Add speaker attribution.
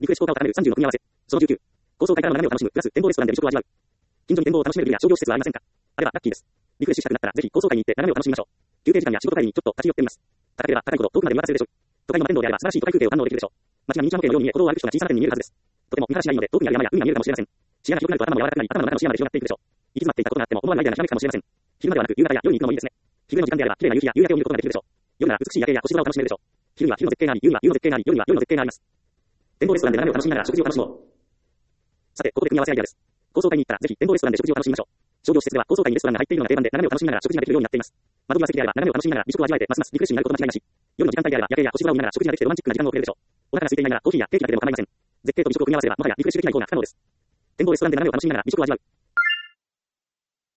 Speaker 1: リフレッシュ効果を高める30の組み合わせ。その19。高層階からの眺めを楽しむ、プラス展望レストランで美食を味わう。近所に展望を楽しめるビルや商業施設はありませんか？あればラッキーです。リフレッシュしたくなったら、ぜひ高層階に行って眺めを楽しみましょう。休憩時間や仕事帰りにちょっと立ち寄ってみます。高ければ高いほど遠くまで見渡せるでしょう。都会の摩天楼であれば素晴らしい都会風景を堪能できるでしょう。街がミニチュア模型のように見え、歩道を歩く人が小さな点に見えるはずです。とても見晴らしがいいので、遠くにある山や海が見えるかもしれません。視野が広くなると頭も柔らかくなり、頭の中の視野まで広がっていくでしょう。行き詰まっていたことがあっても思わぬアイデアがひらめくかもしれません。昼間ではなく夕方や夜に行くのもいいですね。昼の時間であれば綺麗な夕日や夕焼けを見ることができるでしょう。夜なら美しい夜景や星空を楽しめるでしょう。昼には昼の絶景があり、夜には夜の絶景があり、夜には夜の絶景があります。展望レストランで眺めを楽しみながら食事を楽しもう。さて、ここで組み合わせアイデアです。高層階に行ったら、ぜひ展望レストランで食事を楽しみましょう。商業施設では高層階にレストランが入っているのが定番で、眺めを楽しみながら食事ができるようになっています。窓際席であれば眺めを楽しみながら美食を味わえて、ますますリフレッシュになること間違いなし。夜の時間帯であれば夜景や星空を見ながら食事ができてロマンチックな時間を送れるでしょう。お腹が空いていないならコーヒーやケーキだけでも構いません。絶景と美食を組み合わせればもはやリフレッシュできないコーナー不可能です。展望レストランで眺めを楽しみながら美食を味わう。